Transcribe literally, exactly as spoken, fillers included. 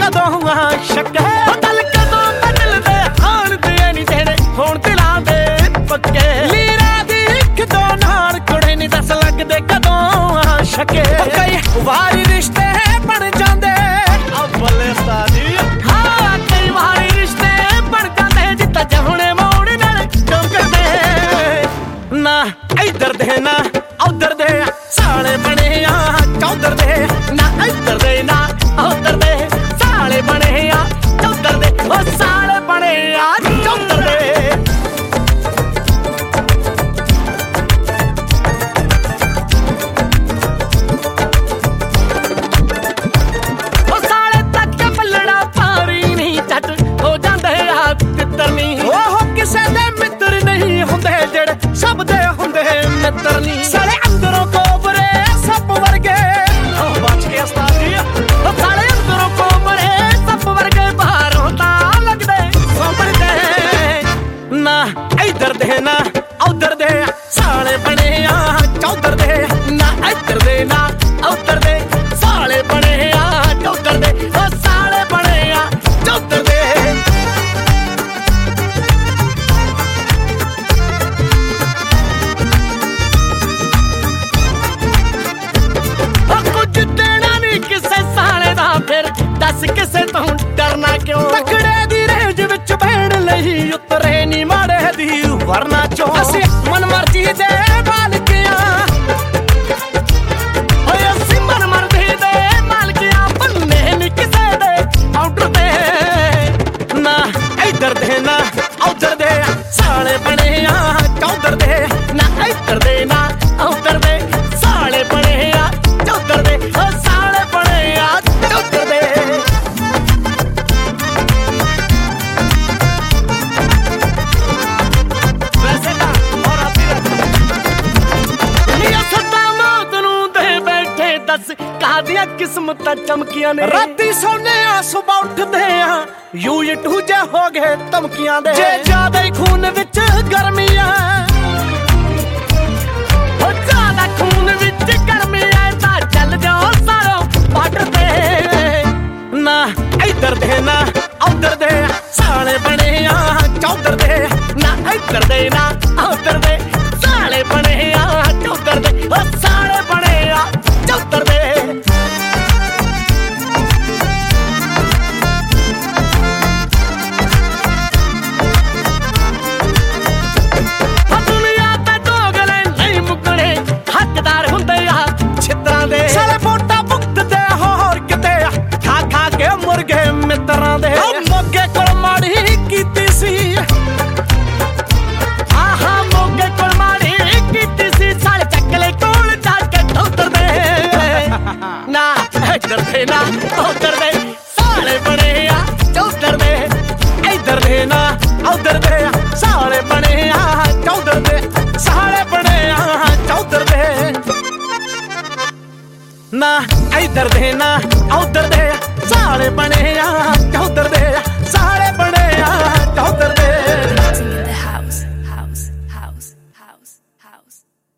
कदों शके बदल कदों बदलदे आण दे नी तेरे होण दिलां दे पक्के लीरा दी इक दो नाल कुड़े नी दस लगदे कदों शके कई वारी रिश्ते बन जांदे अव्वल सादी हाँ कई वारी रिश्ते बन जांदे जित्ता जहुणे मोड़ नाल टोकदे ना इधर दे ना उधर दे साले बने आ चौधर दे ना इधर दे ना उधर दे साले बने आ चौधर दे ओ साले बने आ चौधर दे ओ साले तक पलड़ा पारी नहीं चट हो जांदे आ तितर नहीं ओह किसे दे मित्र नहीं हुंदे जेड़े सब दे हुंदे मित्र नहीं साले अंदरों कोबरे सब वर्गे ओ बच के उस्ताद जी ओ साले अंदरों कोबरे सब वर्गे बाहरों ता लगदे सोबरदे ना इधर दे ना उधर दे साले बने आ चौधर दे ना इधर दे ना उधर दे साले बने आ चौधर दे ओ साले बने आ चौधर दे फिर दस किसे तो डरना क्यों तकड़े दी रेंज विच बैण लई उतरे नी माड़े दी वरना चो असी मन मर्जी दे मालकियां ओए असी मन मर्जी दे मालकियां बनने नी किसे दे ऑर्डर दे ना इधर दे ना उधर दे साले बने आ चौधर दे ना इधर दे ना उधर दे साले बने आ चौधर दे ओ साले बने आ चौधर दे वैसे ना और आती नी सदा मौत नूं दे बैठे दस कादियां किस्मत चमकियां ने राती सोने आ सुबह उठदे आ यू टू जे हो गए धमकियां दे जे ज्यादा ही खून विच गर्मियां हो ज्यादा खून विच गर्मियां ता चल जाओ सारो बार्डर ते ना इधर दे ना उधर दे साले बने आ चौधर दे ना इधर दे ना उधर दे साले बने आ चौधर दे ओ साले बने आ चौधर दे दुनिया ते दोगले नहीं मुकने हकदार हुंदे आ छितरां दे साले वोटां भुगतदे होर किते खा खा के मुर्गे मित्रां दे मोगे कोल माड़ी कीती सी आहा मोगे कोल माड़ी कीती सी साले चकले कोल जाके उतर दे ना इधर दे ना उधर दे साले बने आ चौधर दे इधर दे ना उधर दे साले बने आ चौधर दे साले बने आ चौधर दे ना इधर दे ना उधर दे साले बने आ चौधर दे साले बने